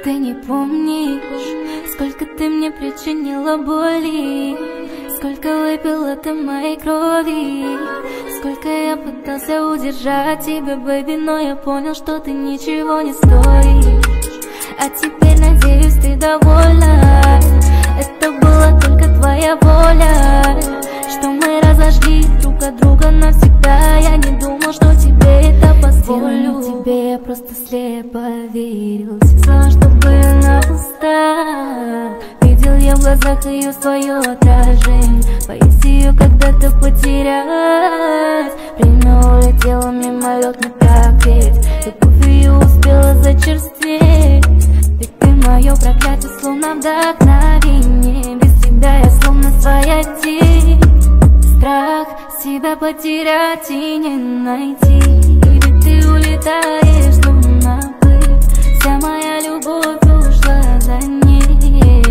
Ты не помнишь, сколько ты мне причинила боли, сколько выпила ты моей крови, сколько я пытался удержать тебя, бэйби, но я понял, что ты ничего не стоишь. А теперь, надеюсь, ты довольна. Это была только твоя воля, что мы разошлись друг от друга навсегда. Я не думал, что тебе это позволю. Тебе я просто слепо верил, все, чтобы на устах. Видел я в глазах ее свое отражение, боюсь ее когда-то потерять. Время улетело мимолетно, как ветер, любовь ее успела зачерстветь. Ведь ты мое проклятие, словно вдохновение. Без тебя я словно своя тень. Страх себя потерять и не найти. Ведь ты улетаешь, словно пыль. Вся моя любовь ушла за ней.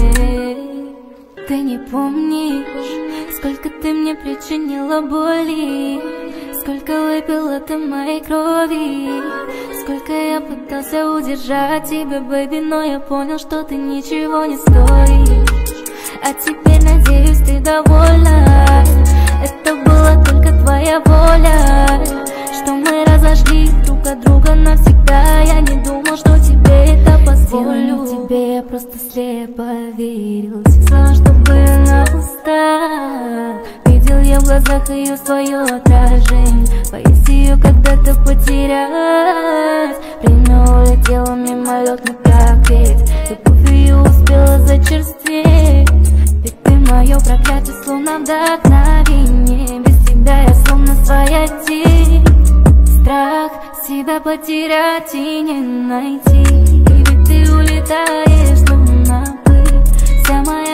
Ты не помнишь, сколько ты мне причинила боли, сколько выпила ты моей крови, сколько я пытался удержать тебя, бэйби, но я понял, что ты ничего не стоишь. А теперь, надеюсь, ты довольна. Это была только твоя воля, что мы разошлись друг от друга навсегда. Я не думал, что тебе это позволю. Тебе я просто слепо верил, все, чтобы на устах. Видел я в глазах ее свое отражение, боюсь ее когда-то потерять. Время улетело мимолетно, как ветер, любовь ее успела зачерстветь. Ведь ты мое проклятие, словно вдохновение. Без тебя я словно своя тень. Страх себя потерять и не найти. Ведь ты улетаешь, словно пыль. Вся моя